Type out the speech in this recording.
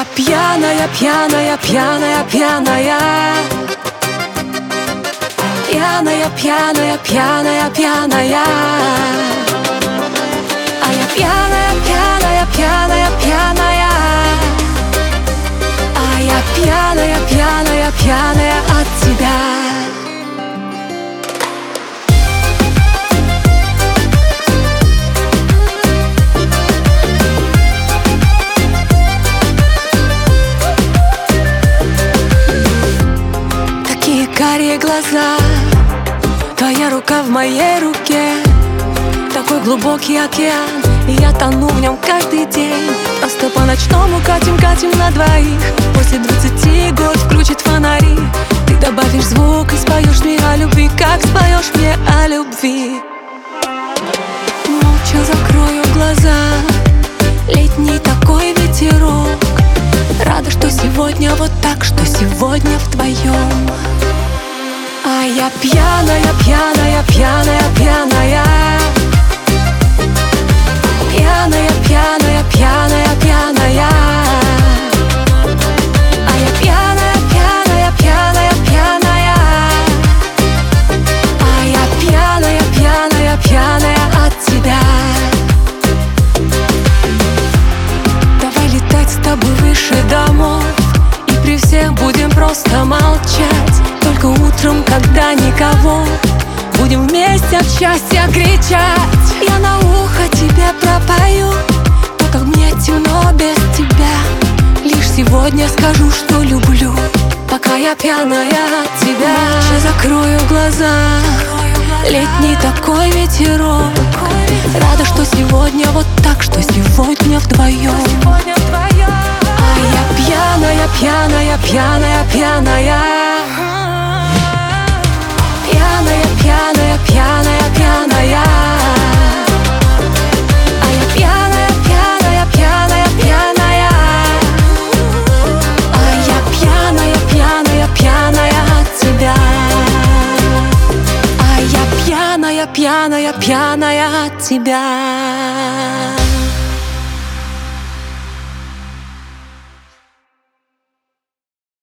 я пьяная, пьяная, пьяная, пьяная. Пьяная, пьяная, пьяная, пьяная. А я пьяная, пьяная, пьяная, пьяная. А я пьяная, пьяная, пьяная от тебя. Карие глаза, твоя рука в моей руке. Такой глубокий океан, и я тону в нем каждый день. Просто по ночному катим, катим на двоих. После 20 год включит фонари. Ты добавишь звук и споешь мне о любви, как споешь мне о любви. Молча закрою глаза, летний такой ветерок. Рада, что сегодня вот так, что сегодня вдвоем. А я пьяная, пьяная, пьяная, пьяная. Пьяная, пьяная, пьяная, пьяная. А я пьяная, пьяная, пьяная, пьяная. А я пьяная, пьяная, пьяная от тебя. Давай летать с тобой выше домов, и при всех будем просто молчать. Только утром, когда никого, будем вместе от счастья кричать. Я на ухо тебе пропою то, как мне темно без тебя. Лишь сегодня скажу, что люблю, пока я пьяная от тебя. Молча закрою глаза, летний такой ветерок. Рада, что сегодня вот так, что сегодня вдвоем. А я пьяная, пьяная, пьяная, пьяная. Пьяная, пьяная, пьяная, пьяная. А я пьяная, пьяная, пьяная, пьяная. А я пьяная, пьяная, пьяная от тебя. А я пьяная, пьяная, пьяная от тебя.